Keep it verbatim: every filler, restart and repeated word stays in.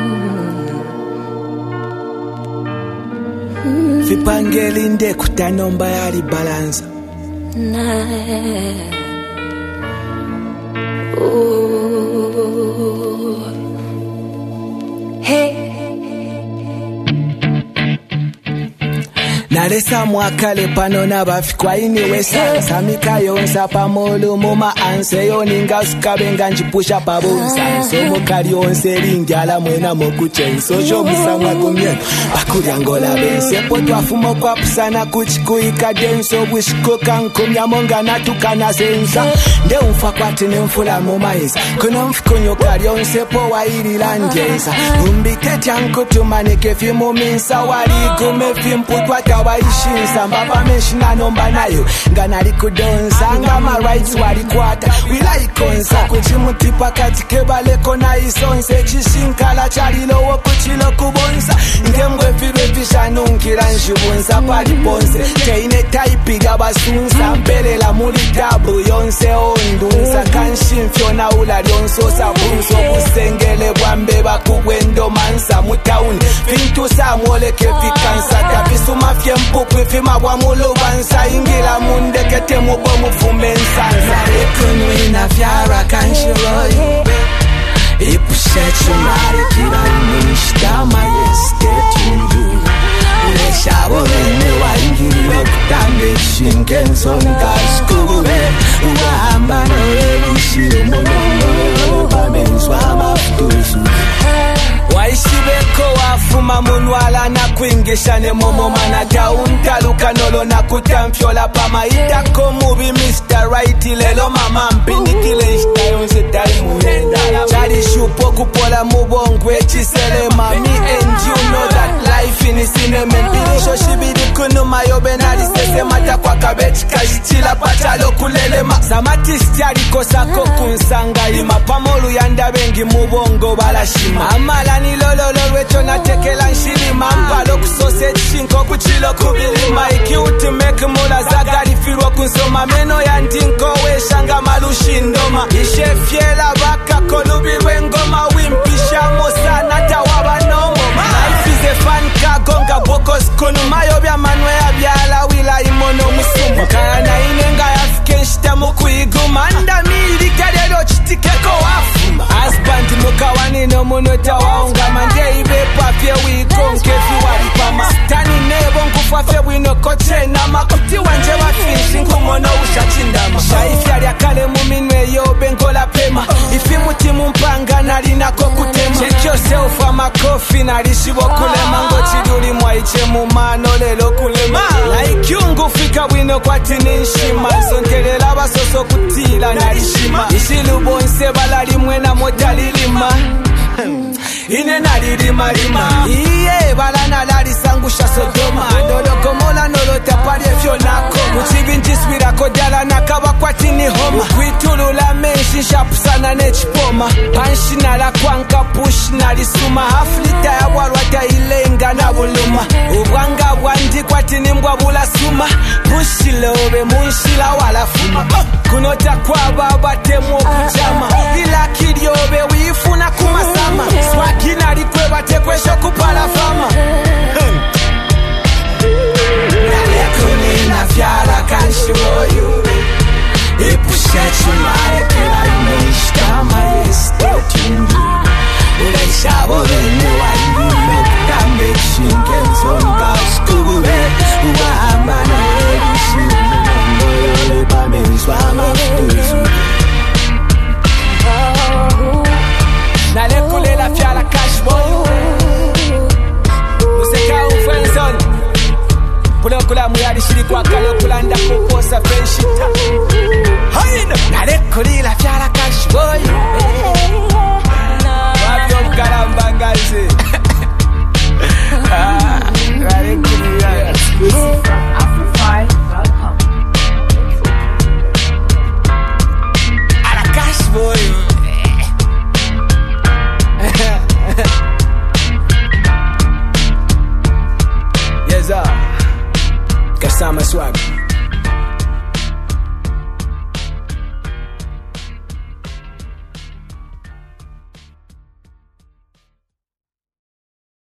Vipangelinde kutanomba yali balanza na hey nalesa mwakale pano nabafikwa iniwe sansa mikayonsa pamolo muma anse yoninga sukabenga njipusha pabonsa nsomo kali onse linjala mwena mokuchenso jomusamwa kumyen bakulya ngola bense potwafumo kwa pusana kuchikuika denso bwishiko kankumya monga natukana sensa nde umfa kwati nemfula mumaisa kuno mfikunyo kali onse po wairila njensa umbitetia nkutumanike fimu minsa waligume fimputwata waishinsa mbapa meshina nomba nayo nganali kudonsa ngama rights walikwata wilaikonsa kuchimutipa katike baleko na isonse chishinkala chalilowo kuchilo kubonsa ngemwe virwe vishanunkila nshibunsa paliponse teine taipiga basunsa mpelela muli tabu yonse ondunsa kanshimfyo na ula lyonsosa bunso busengele bwambe bakugwendo mansa mutauni fintusa mwoleke vikansa tapisuma fye mpukwi fima bwa mulubansa ingila mundekete mubo mufume nsansa ekunwina vyara kanshiroyi ipusechumari kila inishtama yestetundu uleshabo bene waingilile kutambe shinkensonga skube ugahamba noelishile munono bamenzwa mafutuzu waishibeko wafuma munwala na kuingisha ne momo manaja untaluka nolo na kutamfyola pama itako mubi mister Right lelo mama mpinikile ishitayonse tali muhenda chali shupo kupola mubongwe chisele mami and you know that life in cinema mpinisho shibidi kunu mayobe nali sese mata kwa kabechi kashichila pachalo kulelema samatis chali kosako kunsanga ima pamolu yanda bengi mubongo balashima amala ni lolo lolwecho na tekela nshilima mpalo kusose chinko kuchilo kubilima iki utimeke mula zagari firwa kunsoma meno ya ndinko weshanga malushindoma ishefyela baka kolubirwe ngoma wimpisha mosa natawaba nomo life is a fun kagonga bokos kunu mayo bya manwe ya byala wila imono musumu kaya na inenga ya fikenshita mukuiguma ndamili kalelo chitikeko wafuma husband mukawani no munota waunga mande ibepa fye wikonkefi walipama tani nebo nkufa fye wino koche na makuti wanje wafishi nkumono ushachindama shaifi aliakale muminwe yobe ngola pema ifi mutimu mpanga nalinako kutema chekyo seufa makofi nalishibo kulema ngochiduli mwaiche mumano lelo kulema laikyungu fika wino kwa tinishima sontelela basoso kutila nalishima ishilubonse balali mwena motalilima ine nalilima lima iye balana lalisangusha Sodoma nolokomola nolotapali efyo nako muchibinjiswira kodala nakaba kwatini homa kwitulula menshi shapusana nechipoma panshinala kwanka push nalisuma haflita ya walwata ilenga na buluma ubwanga bwandi kwatini mbwa bulasuma pushilobe munshila walafuma oh! kunota kwa baba temu okujama ila kiliobe wifuna kumasama swakina likwe batekwesho kupala fama nalekunina vyara kanshiroyu ipushechumare kila inishtama yestetundu uleshabo bene waingile kutambe shinkensonga skube ugahamba noelishile munono bamenzwa mafutuzu nalekulela fyala cashboy museka ufenson kulokula muyali shiri kwa kalokula ndakuposa fenshita haina nalekulela fyala cashboy wabyo mkalambangaze nalekulela ala cashboy Yes, sir. Kasama swag.